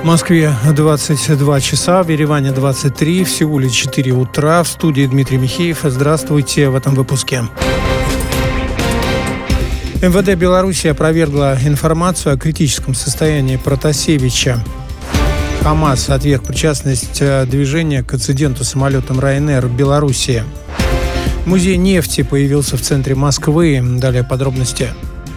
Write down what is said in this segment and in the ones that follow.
В Москве 22 часа, в Ереване 23, в Сеуле 4 утра. В студии Дмитрий Михеев. Здравствуйте в этом выпуске. МВД Беларуси опровергла информацию о критическом состоянии Протасевича. ХАМАС отверг причастность движения к инциденту с самолетом Ryanair в Беларуси. Музей нефти появился в центре Москвы. Далее подробности.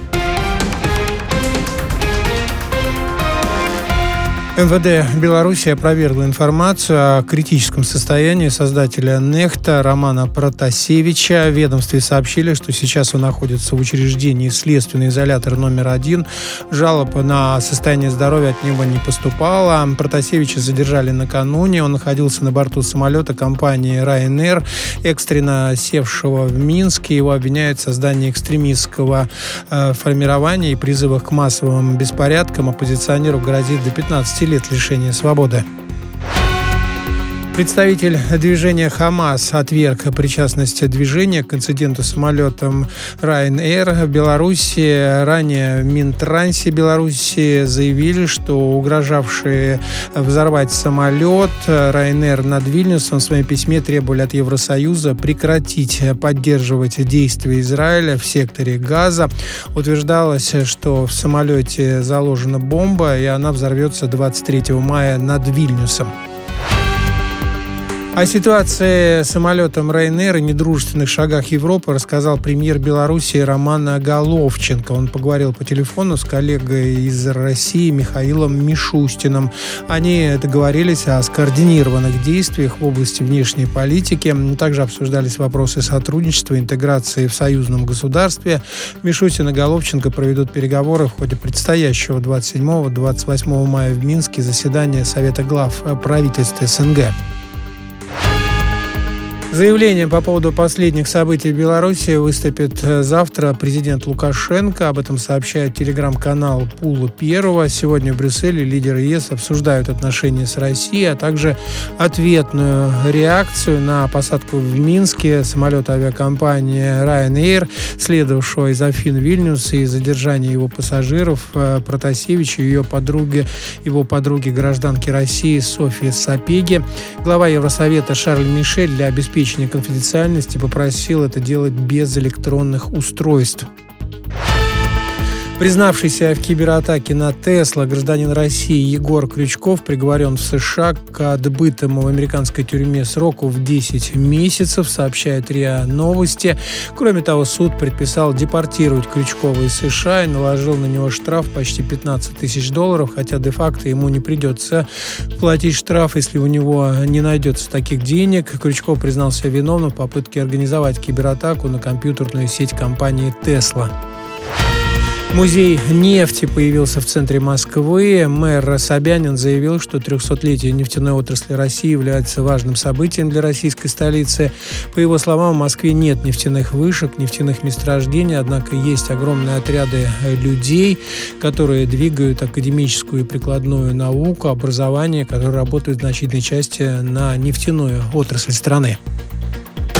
МВД Беларуси опровергла информацию о критическом состоянии создателя Нехта Романа Протасевича. В ведомстве сообщили, что сейчас он находится в учреждении следственный изолятор номер 1. Жалоб на состояние здоровья от него не поступало. Протасевича задержали накануне. Он находился на борту самолета компании Ryanair, экстренно севшего в Минске. Его обвиняют в создании экстремистского формирования и призывах к массовым беспорядкам. Оппозиционеру грозит до 15 лет лишения свободы. Представитель движения ХАМАС отверг причастность движения к инциденту с самолетом Ryanair в Беларуси. Ранее в Минтрансе Беларуси заявили, что угрожавшие взорвать самолет Ryanair над Вильнюсом в своем письме требовали от Евросоюза прекратить поддерживать действия Израиля в секторе Газа. Утверждалось, что в самолете заложена бомба, и она взорвется 23 мая над Вильнюсом. О ситуации с самолетом Ryanair и недружественных шагах Европы рассказал премьер Беларуси Роман Головченко. Он поговорил по телефону с коллегой из России Михаилом Мишустиным. Они договорились о скоординированных действиях в области внешней политики. Также обсуждались вопросы сотрудничества и интеграции в союзном государстве. Мишустин и Головченко проведут переговоры в ходе предстоящего 27-28 мая в Минске заседания Совета глав правительств СНГ. Заявлением по поводу последних событий в Беларуси выступит завтра президент Лукашенко. Об этом сообщает телеграм-канал Пула Первого. Сегодня в Брюсселе лидеры ЕС обсуждают отношения с Россией, а также ответную реакцию на посадку в Минске самолета авиакомпании Ryanair, следовавшего из Афин в Вильнюс, и задержание его пассажиров Протасевича и его подруги гражданки России Софьи Сапеги. Глава Евросовета Шарль Мишель для обеспечения конфиденциальности попросил это делать без электронных устройств. Признавшийся в кибератаке на Тесла гражданин России Егор Крючков приговорен в США к отбытому в американской тюрьме сроку в 10 месяцев, сообщает РИА Новости. Кроме того, суд предписал депортировать Крючкова из США и наложил на него штраф почти $15 тысяч, хотя де-факто ему не придется платить штраф, если у него не найдется таких денег. Крючков признался виновным в попытке организовать кибератаку на компьютерную сеть компании Tesla. Музей нефти появился в центре Москвы. Мэр Собянин заявил, что 300-летие нефтяной отрасли России является важным событием для российской столицы. По его словам, в Москве нет нефтяных вышек, нефтяных месторождений, однако есть огромные отряды людей, которые двигают академическую и прикладную науку, образование, которые работают в значительной части на нефтяную отрасль страны.